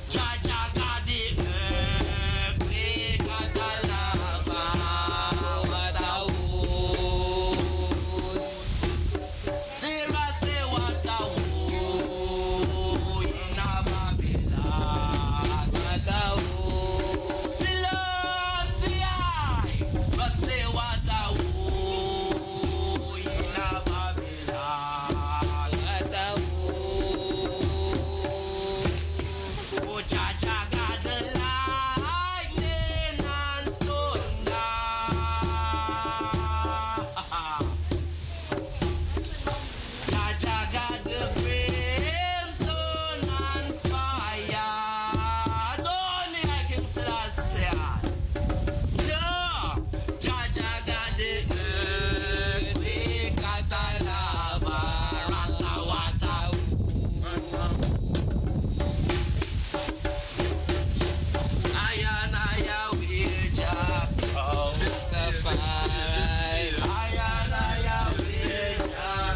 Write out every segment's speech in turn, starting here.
Jaja got the earthquake, got a lava, what a wood. There I say what a wood in a Babylon, what a wood. Selassie, I say what a wood in a Babylon, what a wood. Oh, Jaja got the lightning and thunder. Jaja got the brimstone and fire. Don't like him, Selassie. Yeah, Jaja got the earthquake, got the lava, Rasta water. Ayan, ayan, we're Jack. Oh, Rastafari. Ayan, ayan, we're Jack.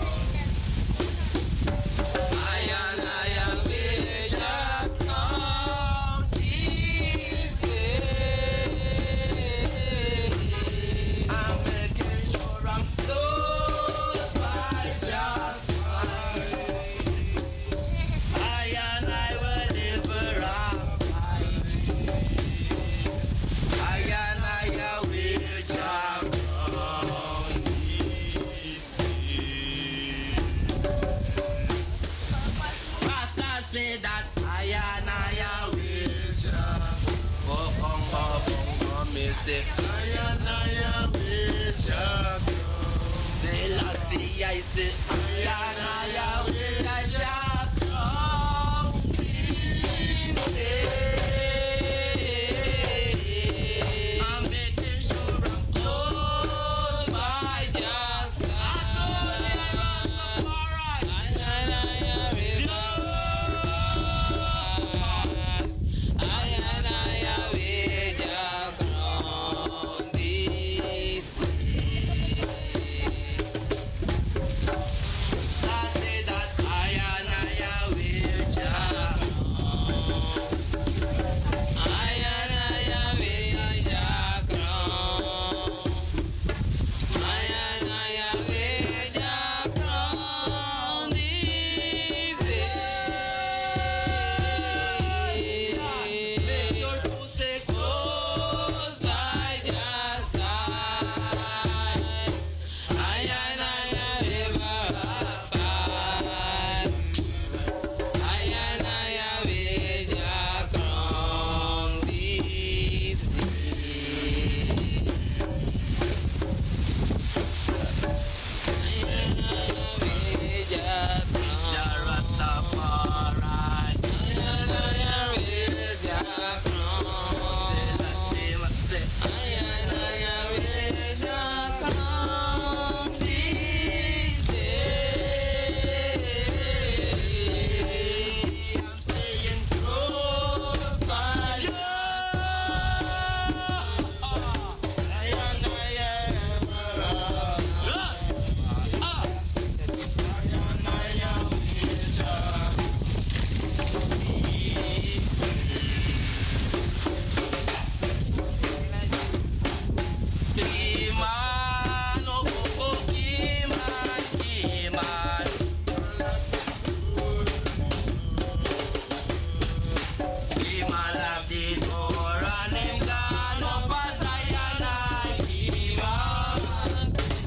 Ayan, ayan, we're Jack. Oh, this day. I'm making sure I'm close by just fine. Ayan, I will live around. Ayan, ayan, we're Jack. Oh, this day. Rasta say that ayan, ayan, we're Jack. Oh, me say ayan, ayan, we're Jack. Selassie, I say ayan, ayan, we're Jack. Oh, this day. I'm making sure I'm close by just fine. I told you Rastafari. Ayan, ayan, we Jack round this day. I say that ayan, ayan, we're Jack. Ayan, ayan, we Jack round. Ayan, ayan, we Jack round this day. Make sure to stay close by Just side. Ayan, ayan, river five. Ayan, ayan, we Jack round this day. Ayan, ayan, we Jack Ya round. Rastafari. Ayan, ayan, we Jack round. Selassie, say Ayan, ayan, we Jack round this day. I'm staying close by just ayan, ayan, yes. Ayan, ayan, we're Jack. Kiman, oh, oh, oh, Kiman, Kiman. Kiman lock the door and him gone up a Zion. Kiman,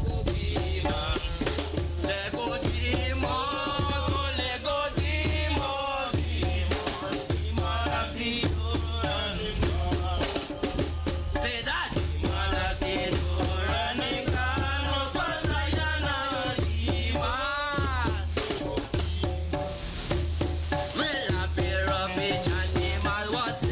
Lego demons, oh Lego demons, Kiman lock the door and him gone. Say that. Kiman lock the door and him gone up a Zion. Kiman. Well, a pair of each animal was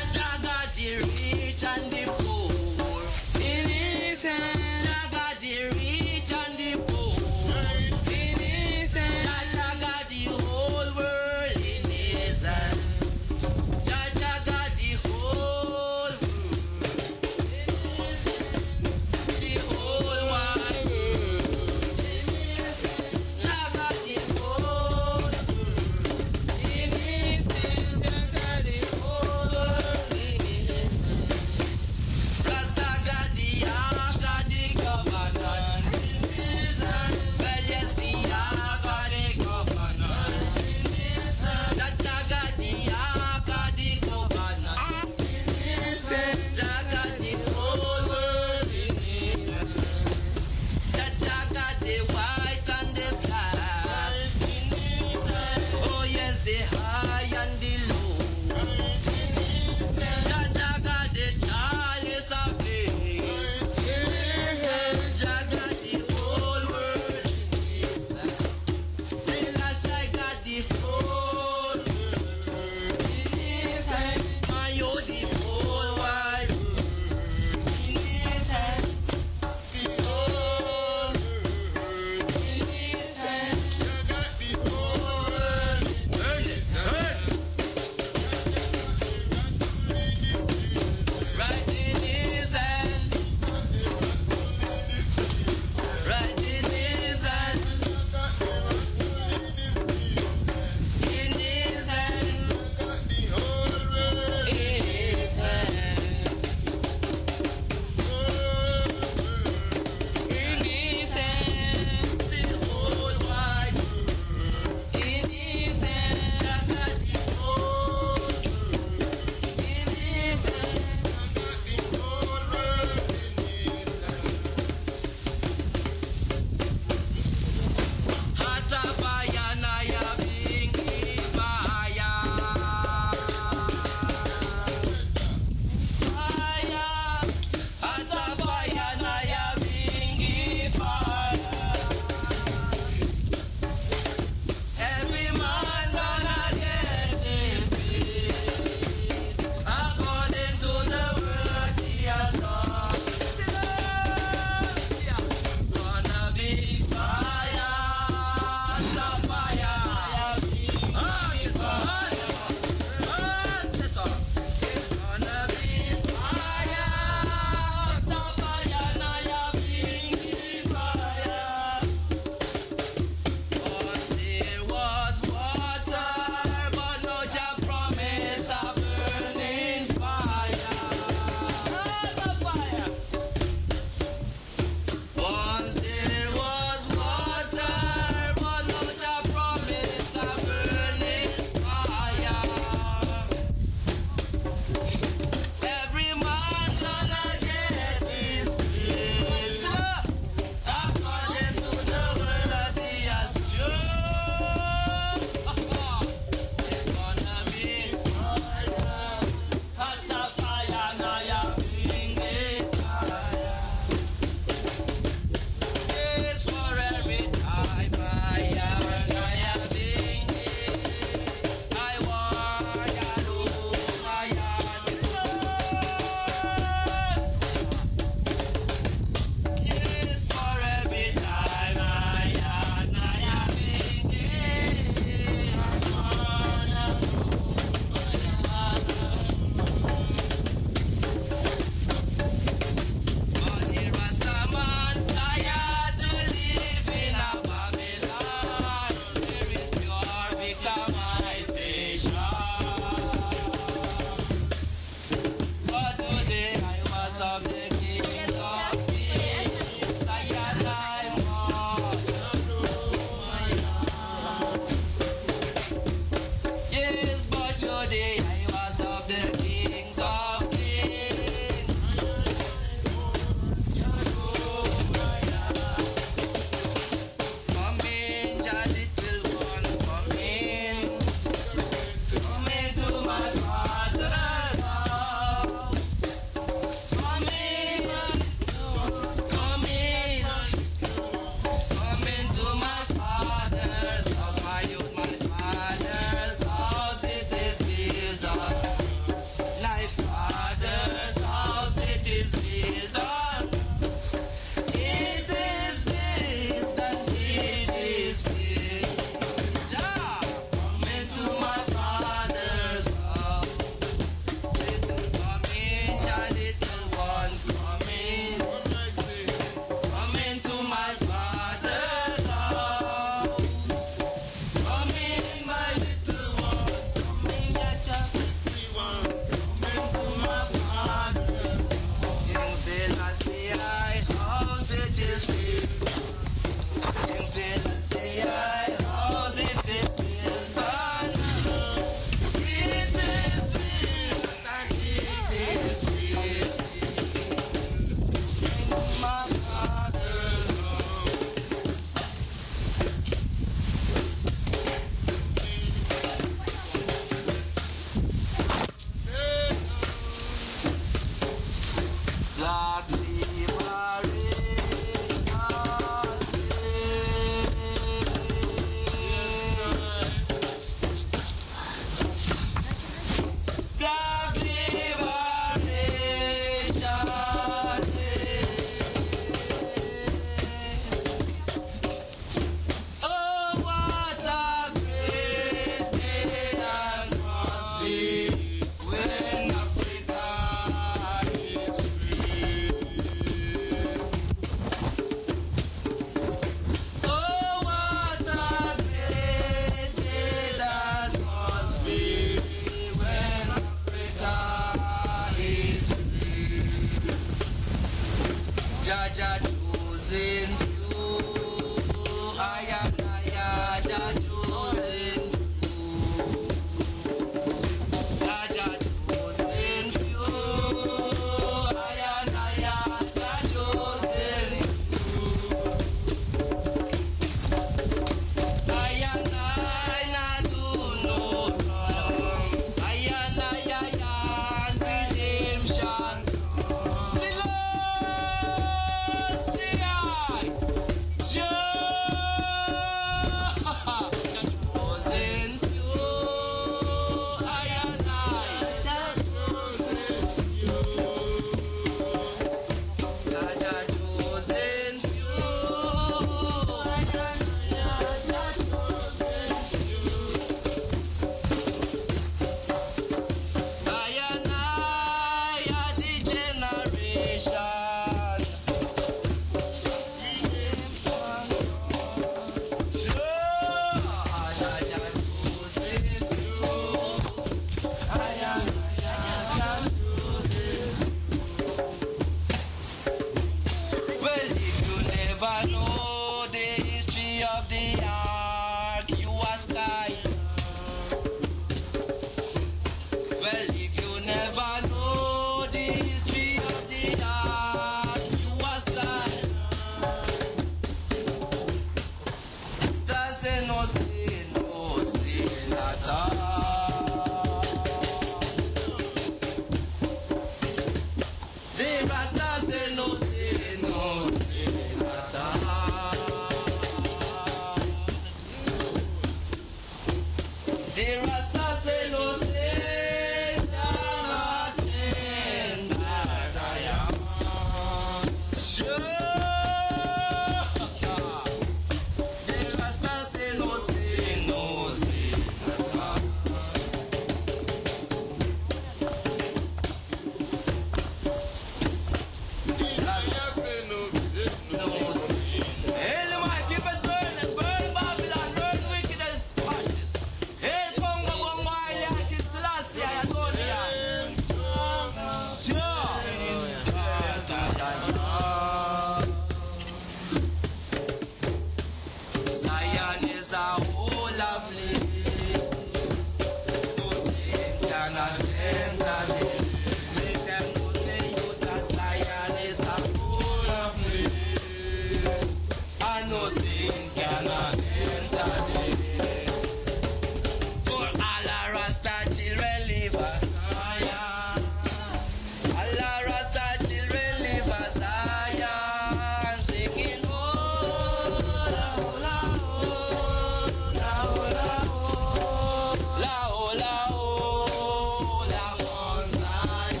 live a Zion. Allah Rasta children live a Zion. Singing oh, la oh, la oh, la oh, la oh, la oh, la oh, la Mount Zion.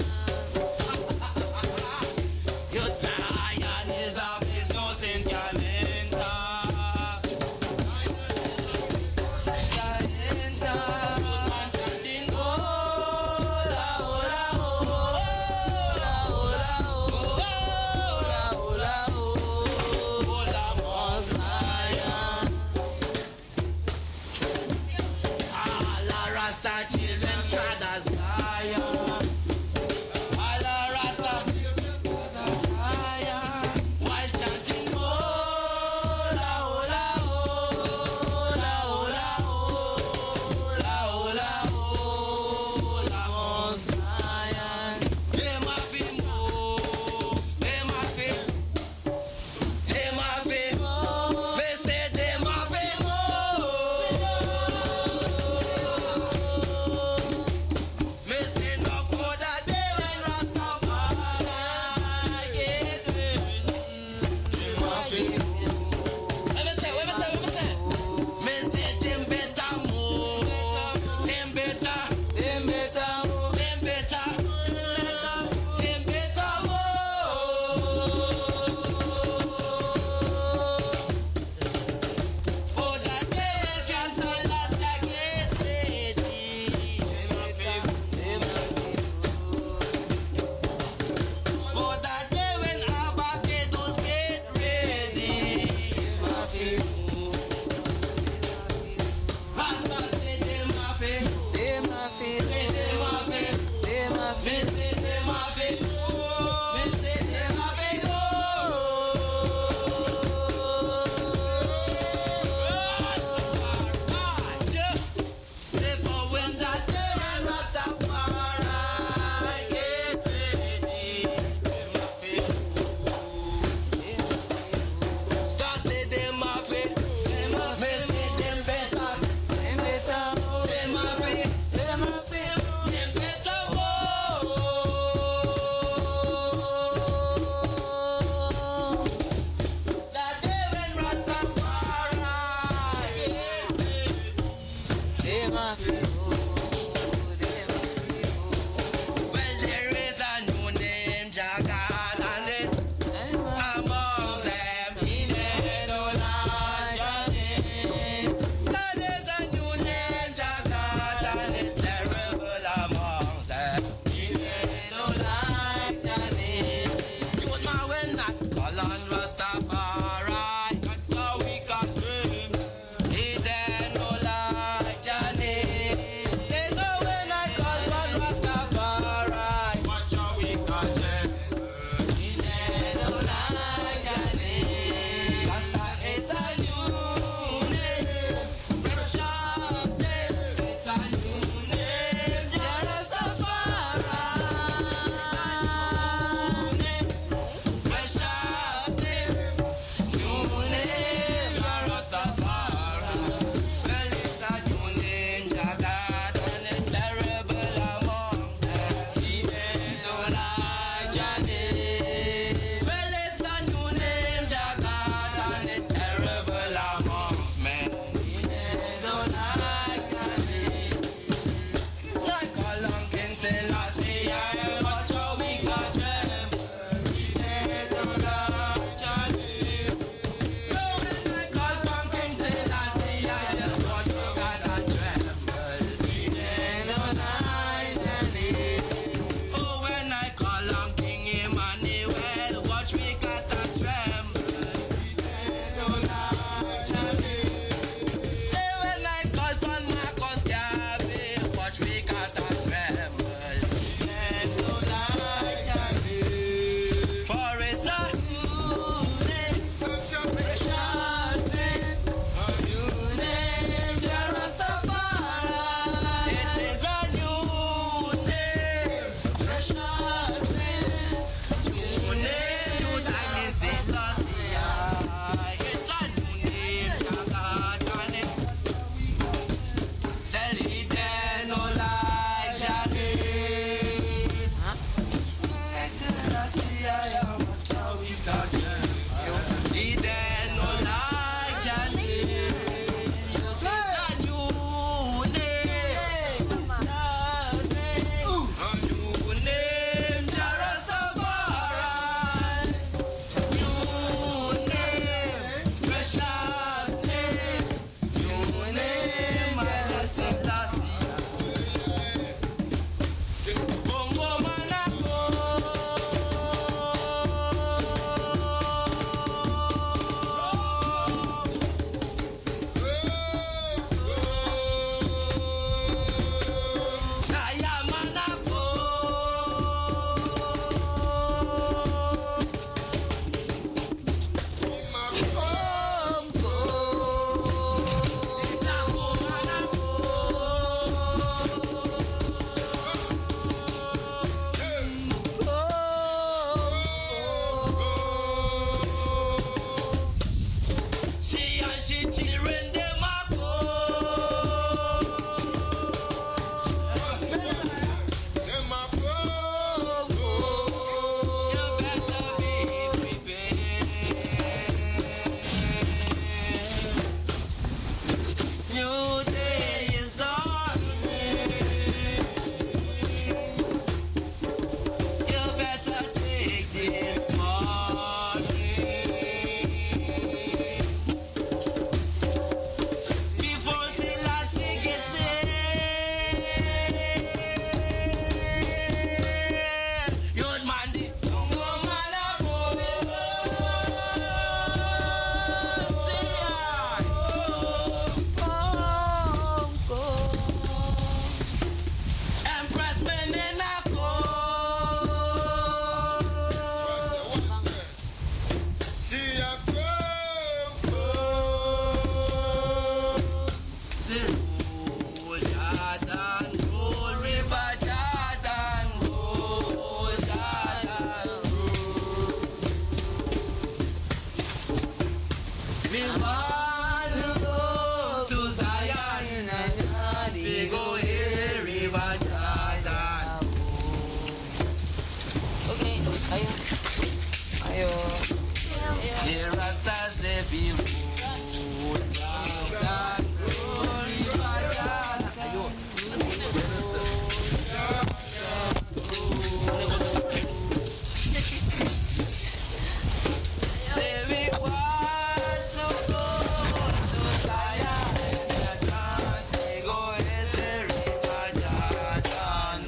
Your Zion is a place no sin can enter. Zion can enter. Good man chanting oh, River Jordan. Okay, ayun. Ayun. The Rasta say be road Jordan, road River Jordan. Ayun. Say we want to go to Zion, Jordan. We go is the River Jordan.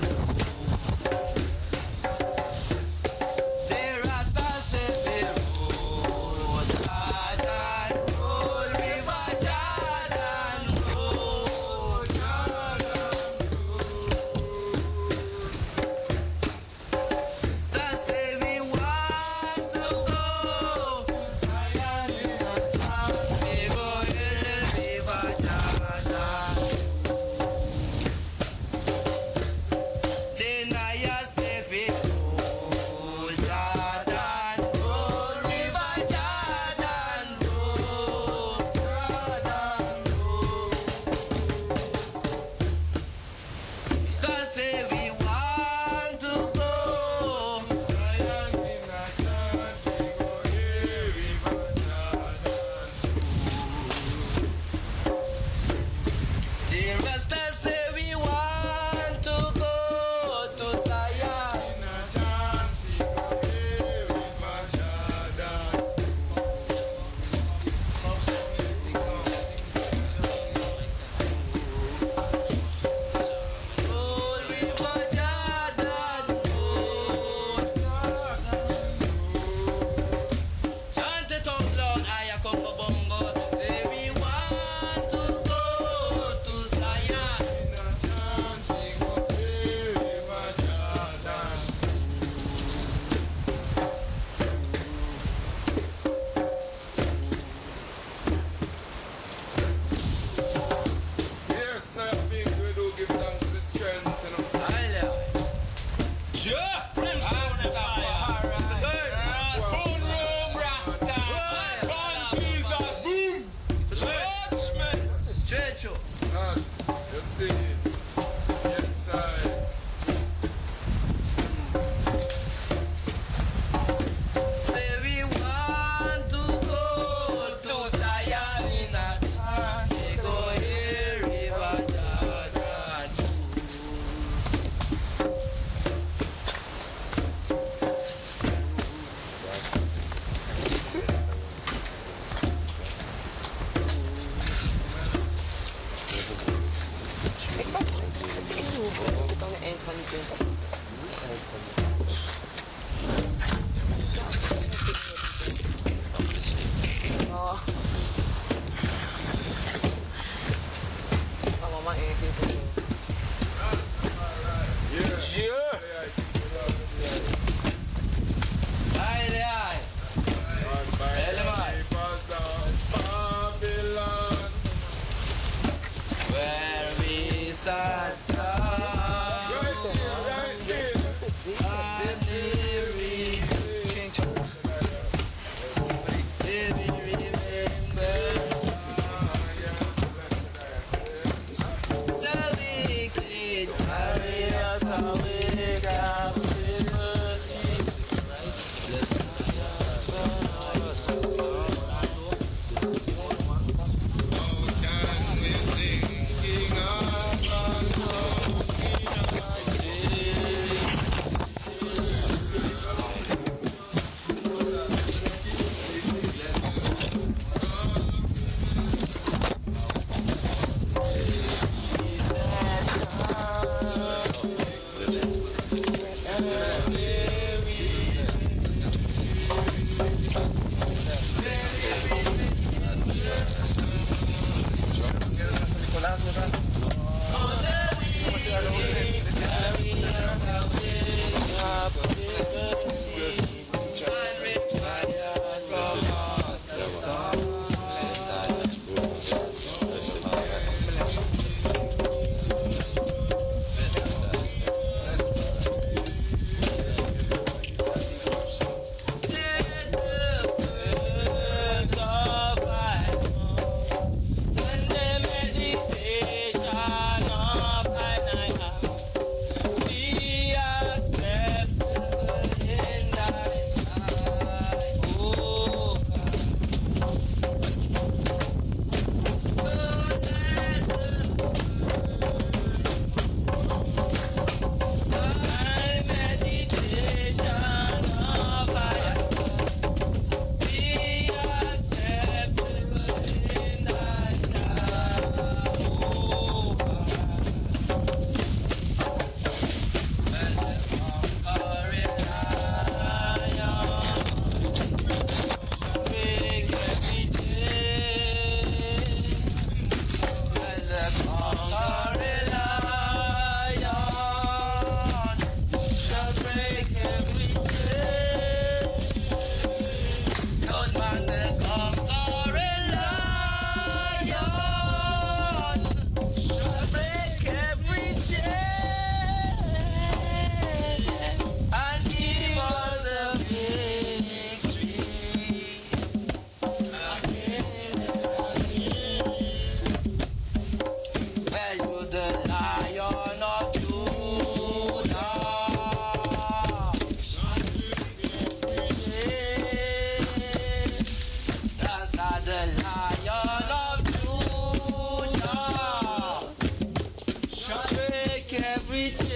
The Rasta say be road Jordan, road River Jordan, road Jordan. They say we want to go to Zion, Jordan. We go in the River Jordan. Then I say we road Jordan, road River Jordan, road Jordan, road. They say we want to go Zion, Jordan. We go here, River Jordan. The rest say we want to go to Zion. Road River Jordan, road Jordan. Chant it out loud, I come for bongo. Say we want to go to Zion. Yes, now big we do give thanks for the strength, you know. Sure. Brimstone fire. Spoon room Rasta. Born Jesus. Boom. Judgment. Stretch up. That, you see it. Yes, I. Say we want to go to Zion in a time. We go here, River Jordan. Ito ang end dito. Oo. Tama ma, dito. Yeah. Sure. Yeah, I think we lost, yeah. Aye. And by Hello, the man. rivers of Babylon. Where we sat down. Right here, right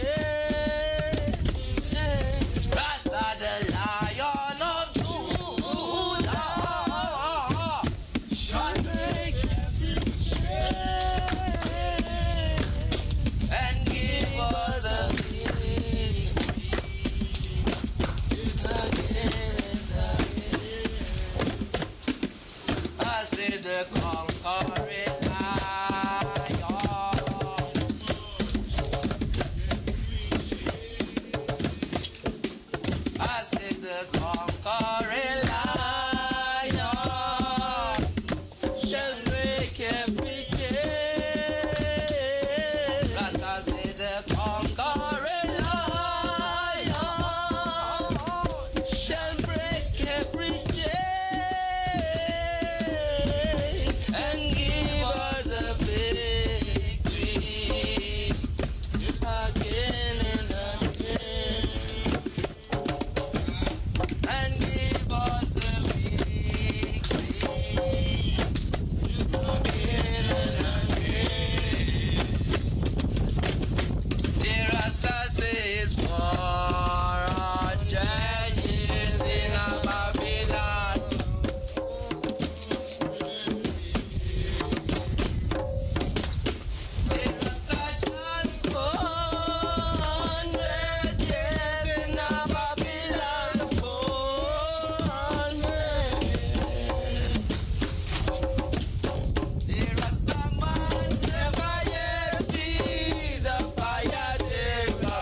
Rasta the Lion of Judah shall break every chain and give us a victory again and again. I say the conquering lion. I said the conquering lion shall break every chain. Rasta said the conquering lion shall break every chain and give us a victory again and again. And give us a victory again and again. The Rasta says 400 years in a Babylon. The Rasta chant 400 years in a Babylon. 400 years. The Rasta man never yet sees a fire take a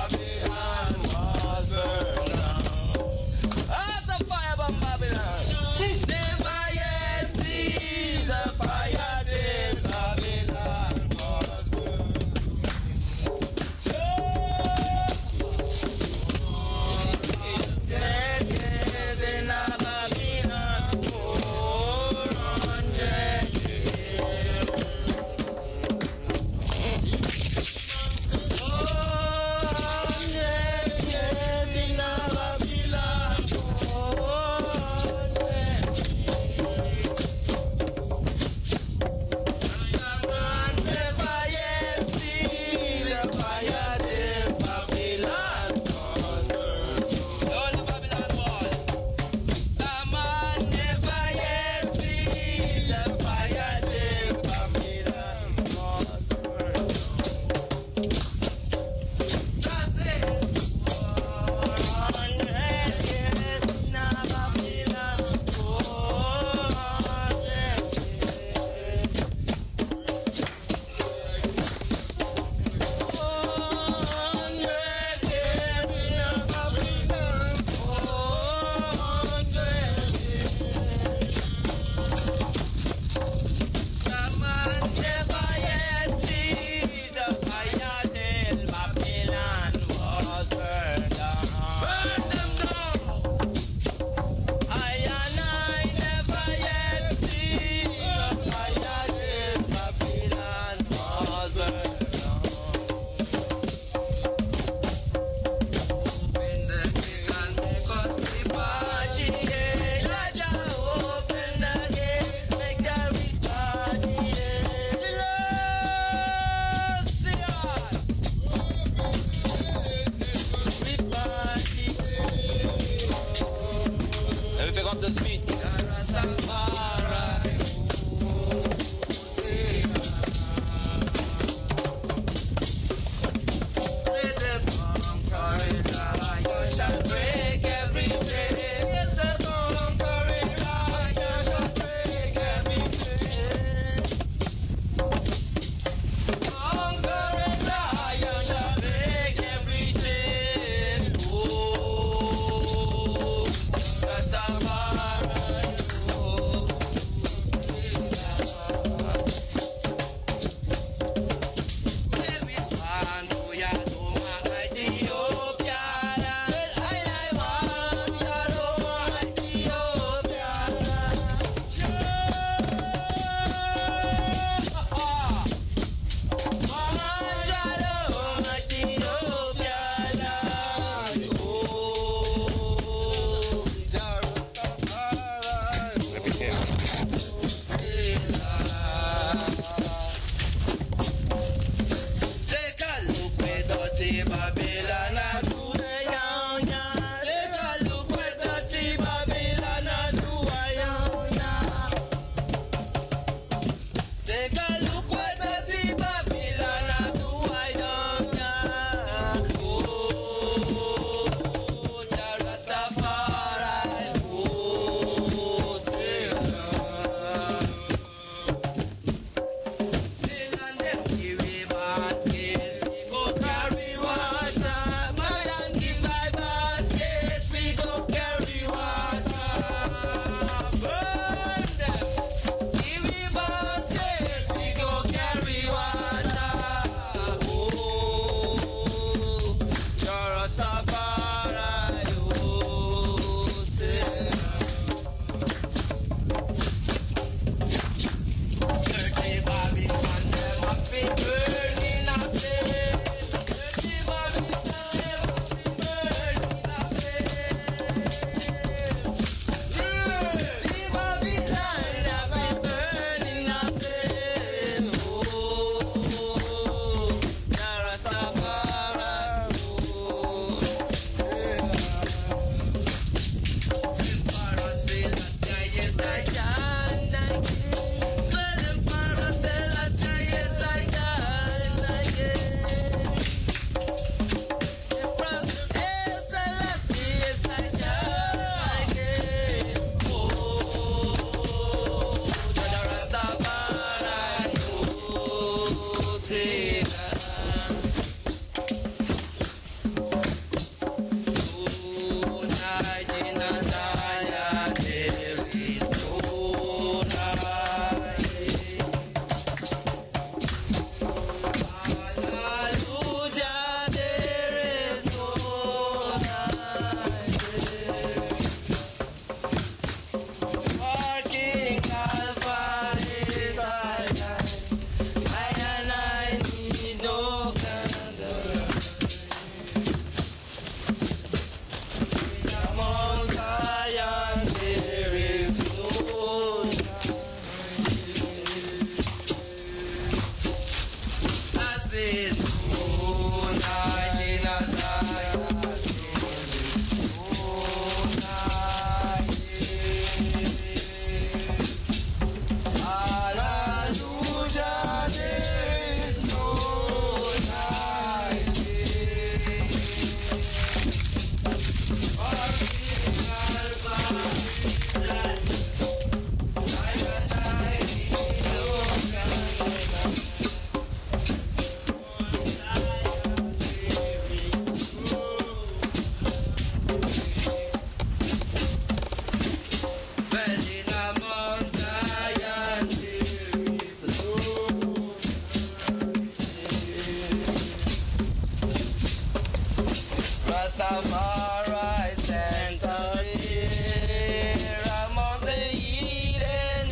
Rastafari sent us here amongst the heathen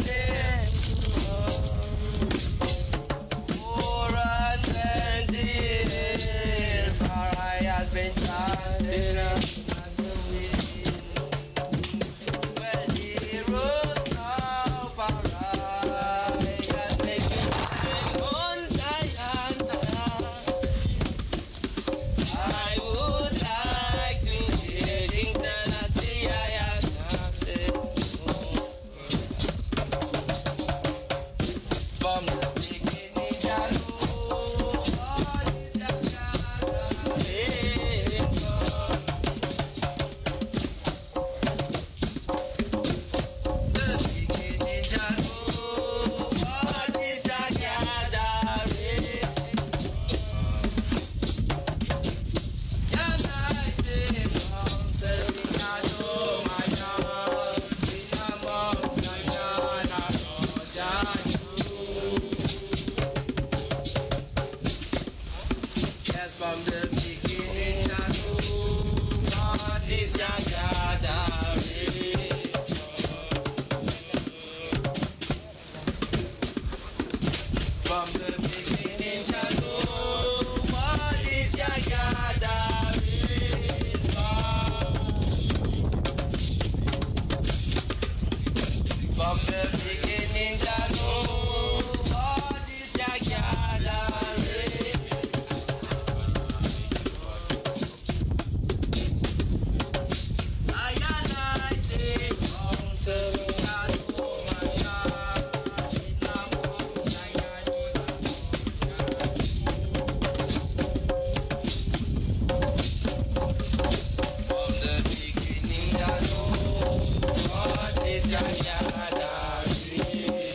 nations. For attentive, for I has been chanted at the wind. Well, heroes of Rastafari has been chanted on Zion. I would like to hear things that I see I have nothing from the beginning. Jah know God is a God of His God. The beginning, Jah know God is a God of His United council, we are no man, we are among Zion, and all Jah know. Yes, from the beginning, Jah know God is your God of His From the beginning, Jah know God is your God of His From the beginning, Jah know God is your God of His I united council, Jah know my God, in the Mount Zion, From the beginning, Jah know God is your God of His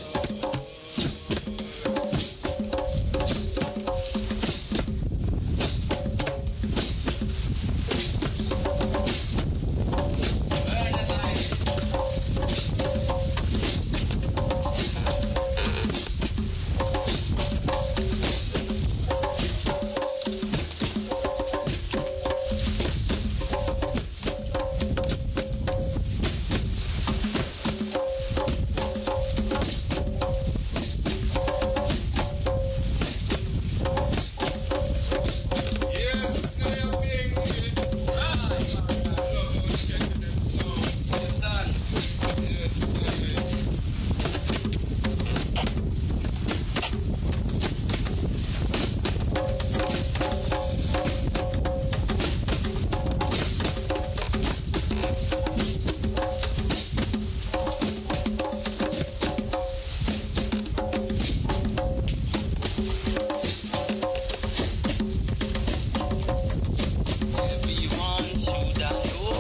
Yes, now you think Right. love was getting them song. You've done. Yes, sir. Everyone should know.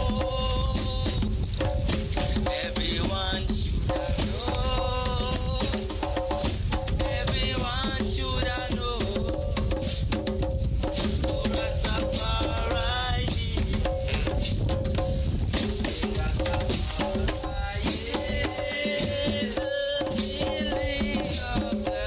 Everyone should know. Everyone should know. Oh, Rastafari, Rastafari is the healing of the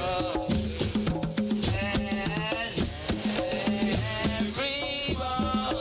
Everyone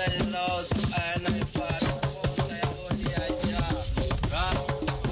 very lost, and I found out I know the idea.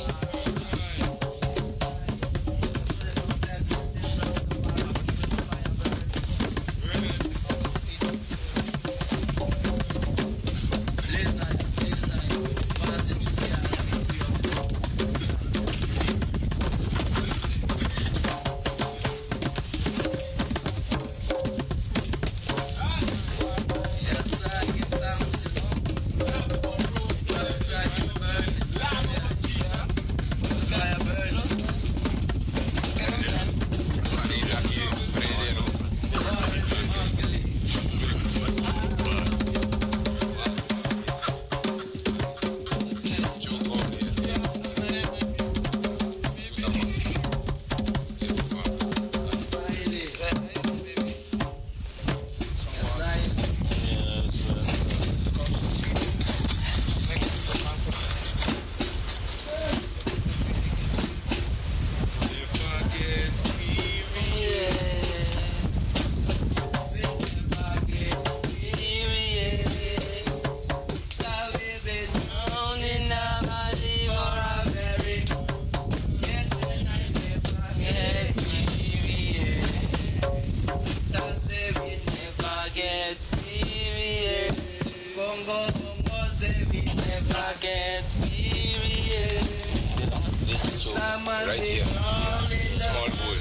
Right here, small pool.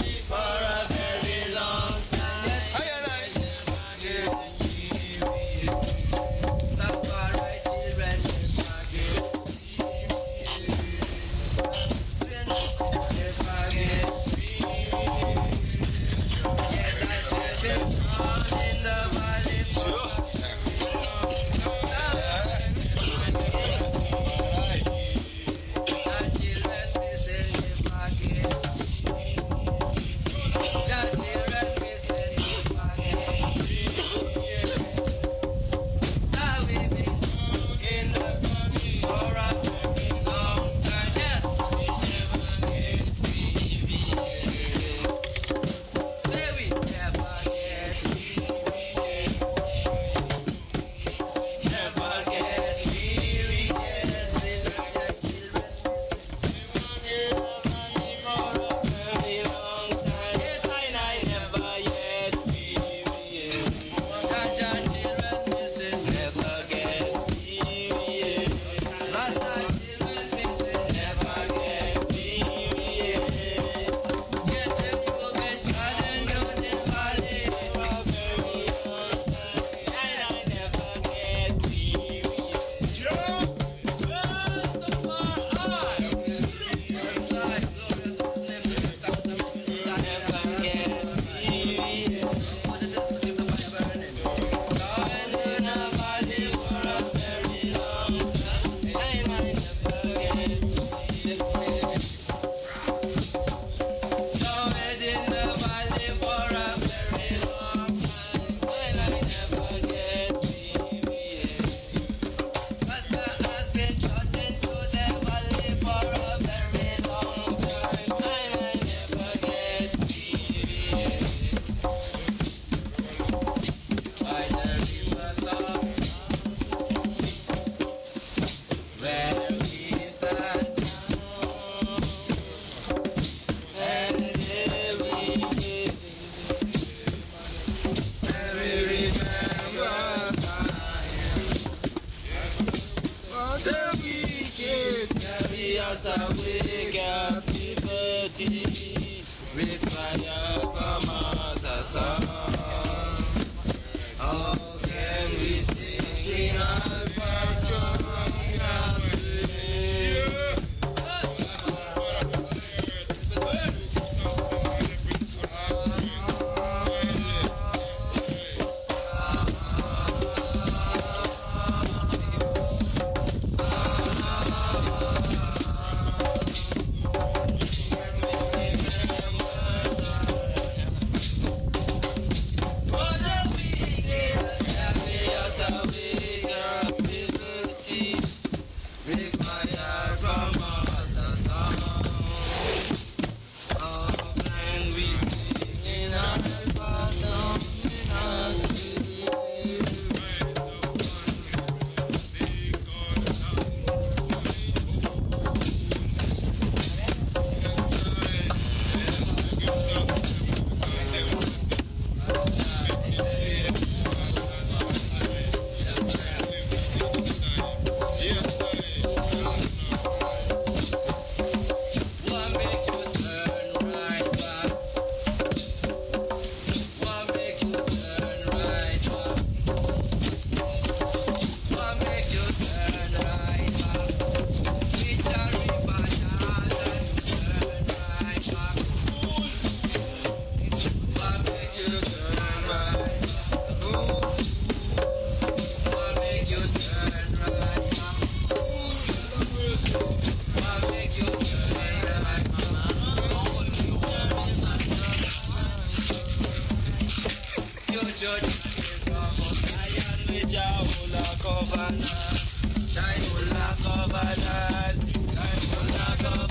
you judge me from Zion with Jehovah covenant. Jehovah covenant. Jehovah covenant.